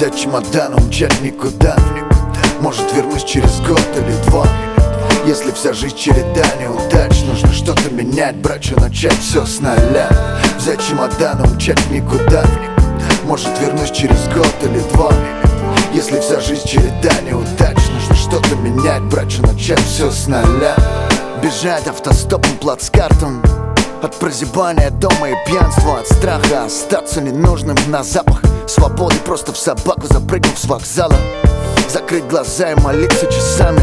Взять чемодан, умчать никуда. Может, вернусь через год или два. Если вся жизнь череда неудач, нужно что-то менять, брать, что начать все с нуля. Взять чемодан, умчать никуда. Может, вернусь через год или два. Если вся жизнь череда неудач, нужно что-то менять, брать, что начать все с нуля. Бежать автостопом, плацкартом от прозябания дома и пьянства, от страха остаться ненужным на запах свободы, просто в собаку запрыгнув с вокзала. Закрыть глаза и молиться часами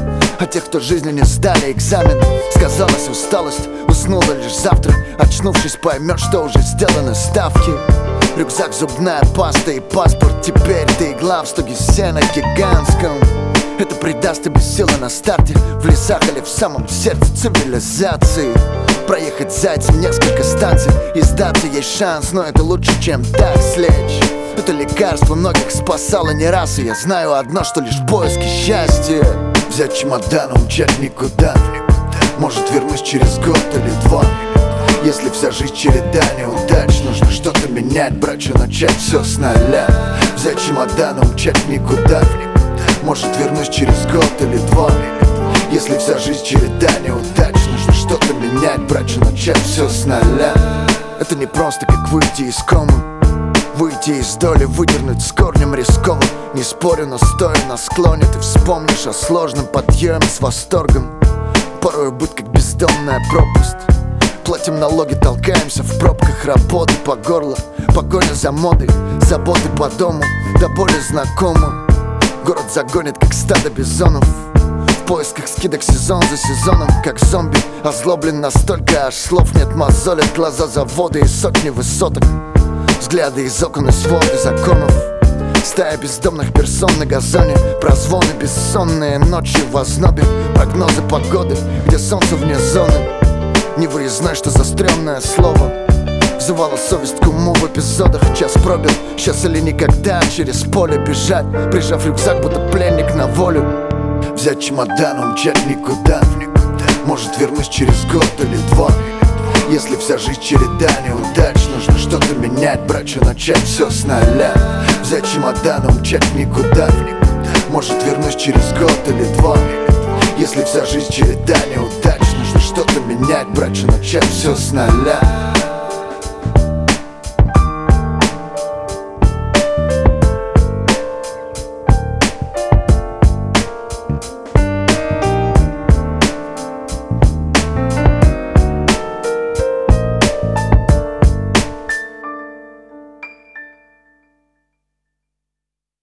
о тех, кто жизни не сдали экзамен. Сказалась усталость, уснула лишь завтра. Очнувшись, поймешь, что уже сделаны ставки. Рюкзак, зубная паста и паспорт. Теперь ты игла в стоге сена гигантском. Это придаст тебе силы на старте, в лесах или в самом сердце цивилизации. Проехать зайцем несколько станций и сдаться есть шанс, но это лучше, чем так слечь. Это лекарство многих спасало не раз, и я знаю одно, что лишь в поиске счастья. Взять чемодан, умчать никуда. Может, вернусь через год или два. Если вся жизнь череда неудач, нужно что-то менять, брать, что начать все с нуля. Взять чемодан, умчать никуда. Может, вернусь через год или два. Если вся жизнь череда неудач, нужно что-то менять, брать, что начать все с нуля. Это не просто как выйти из комы, выйти из доли, выдернуть с корнем рисково. Не спорю, но стоя на склоне, ты вспомнишь о сложном подъеме с восторгом. Порой быть как бездомная пропасть. Платим налоги, толкаемся в пробках, работы по горло. Погоня за модой, заботы по дому, до боли знакомо. Город загонит, как стадо бизонов. В поисках скидок сезон за сезоном, как зомби. Озлоблен настолько, аж слов нет, мозолят глаза заводы и сотни высоток. Взгляды из окон и своды законов. Стая бездомных персон на газоне. Прозвоны бессонные ночи в ознобе. Прогнозы погоды, где солнце вне зоны. Невыездной, что за стрёмное слово. Взывала совесть к уму в эпизодах. Час пробил, сейчас или никогда. Через поле бежать, прижав рюкзак, будто пленник на волю. Взять чемодан, умчать никуда. Может, вернусь через год или два. Если вся жизнь череда неудач, нужно что-то менять, брать, что начать все с нуля. Взять чемодан, умчать никуда. Может, вернусь через год или два. Если вся жизнь череда неудач, нужно что-то менять, брать, что начать все с нуля.